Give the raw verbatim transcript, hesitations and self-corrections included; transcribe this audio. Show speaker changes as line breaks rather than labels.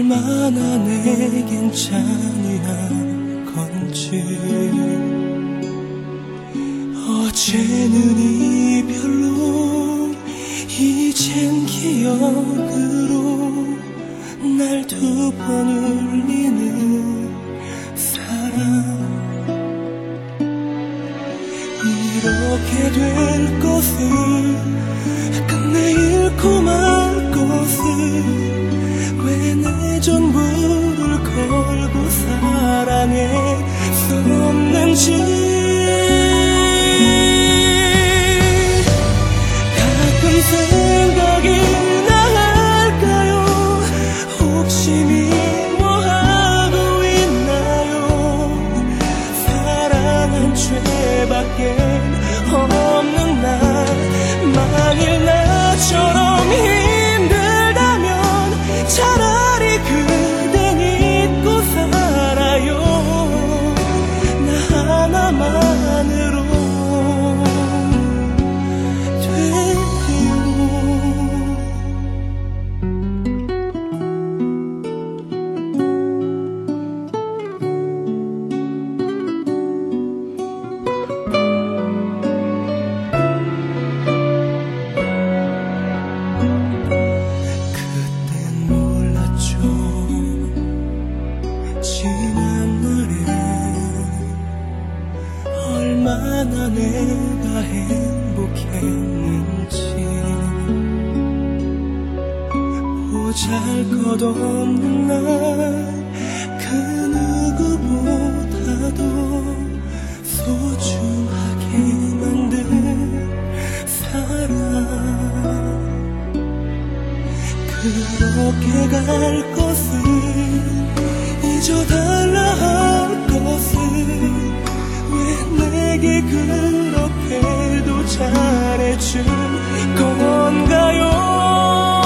얼마나 내겐 잔인한 건지. 어제는 이별로 이젠 기억으로 날 두 번 울리는 사랑. 이렇게 될 것을 끝내 잃고 말 것을 왜 내 전부를 걸고 사랑했었는지. 가끔 생각이 날까요? 혹시 미워하고 있나요? 사랑한 죄밖에 없는 날, 만일 나처럼 힘들다면 차라리 그댄 잊고 살아요. 나 하나만으로 돼요. 얼마나 내가 행복했는지. 보잘것없는 날 그 누구보다도 소중하게 만든 사랑. 그렇게 갈 것을 잊어달라 할 것을 왜 내게 그렇게도 잘해준 건가요?